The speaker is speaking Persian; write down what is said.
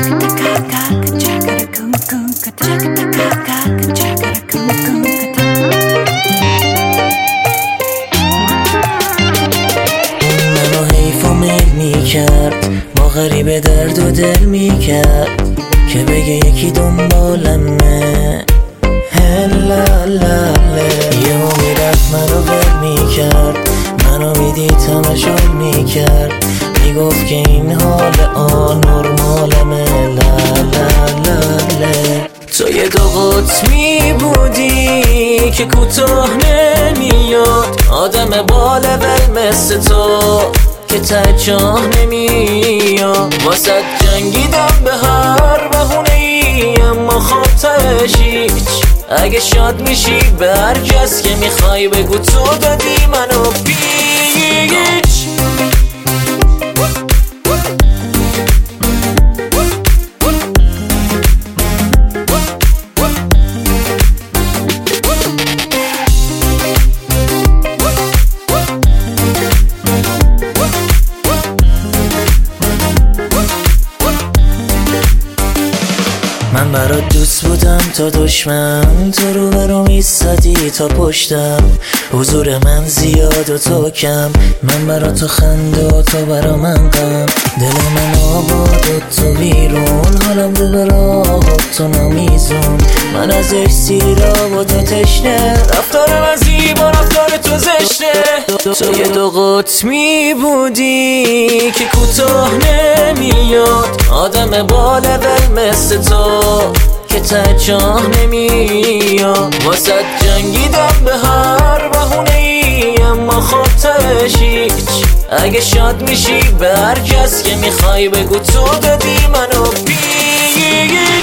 منو حیف و میل میکرد، با غریبه درد و دل میکرد که بگه یکی دنبالمه. هلالاله یهو میرفت منو ول میکرد، منو میدید تماشا میکرد، میگفت که این حال آنورمالمه. لالالاله تو یه دو قطبی بودی که کوتاه نمیاد، آدم بالول مثل تو که تجاه نمیاد. واسه جنگیدم به هر بهونه ای، اما خاطرش هیچ. اگه شاد میشی به هر کس که میخوای بگو تو دادی منو پیچ. من برات دوست بودم تا دشمن، تو رو برام ایستادی تا پشتم. حضور من زیاد و تو کم، من برا تو خنده و تو برا من غم. دل من آباد و تو بیرون، حالم رو به راه و تو نمیزون. من ازش سیراب و تو تشنه، رفتار من زیبا رفتار تو زشته. تو یه دو قطبی بودی که کوتاه نمیاد، آدم بالول مثل تو که تجاه نمیاد. واسه جنگیدم به هر بهونه ای، اما خاطرش هیچ. اگه شاد میشی به هر کس که میخوای بگو تو دادی منو پیچ.